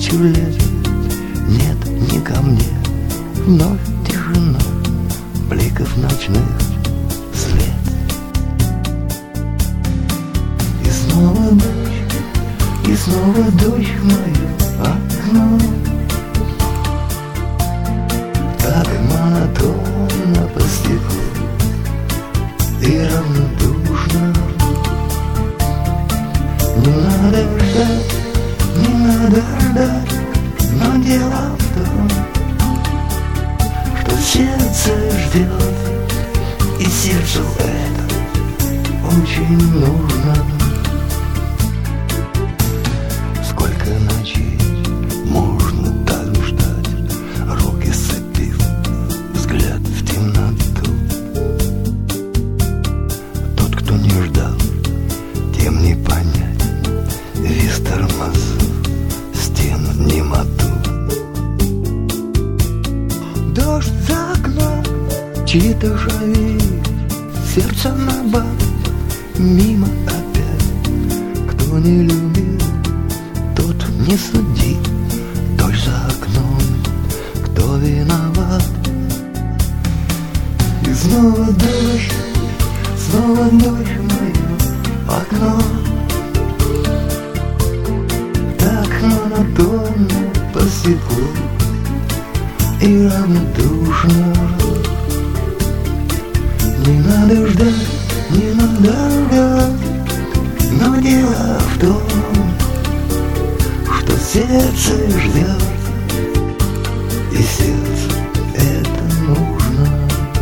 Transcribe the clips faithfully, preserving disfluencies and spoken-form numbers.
тысячу лет нет ни ко мне. Вновь тишина бликов ночных свет. И снова дождь, и снова дождь в мое окно. Так монотонно по стеклу и равнодушно. Не надо ждать, не надо ждать, но дело в том, что сердце ждет, и сердцу это очень нужно. Сколько ночей можно так ждать, руки сцепив, взгляд в темноту. Тот, кто не ждал, тем не понять вес тормозов, стен в немоту. Дождь за окном, чьи-то шаги, сердце на бат, мимо опять. Кто не любит, тот не суди. Дождь за окном, кто виноват? И снова дождь, снова дождь в мое окно. Так монотонно по стеклу и равнодушно. Не надо ждать, не надо ждать, но дело в том, что сердце ждет, и сердцу это нужно.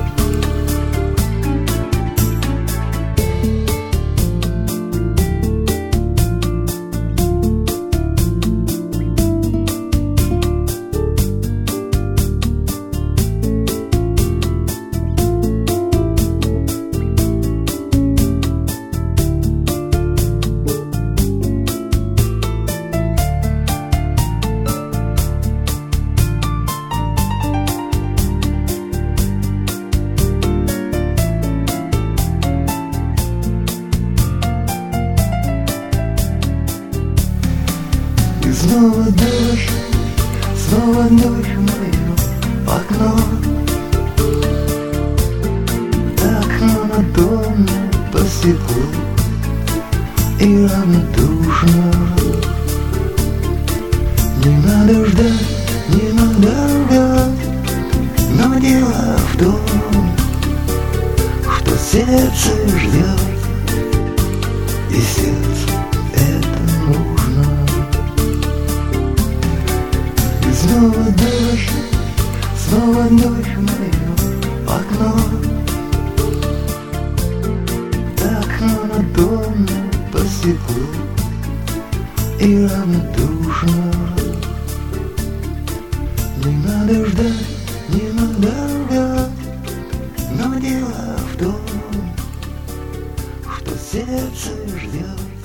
И снова дождь, снова дождь в мое окно. Так монотонно по стеклу и равнодушно. Не надо ждать, не надо ждать, но дело в том, что сердце ждет, и сердцу это нужно. И снова дождь, снова дождь в мое окно. Так монотонно по стеклу и равнодушно. Не надо ждать, не надо ждать, но дело в том, что сердце ждет,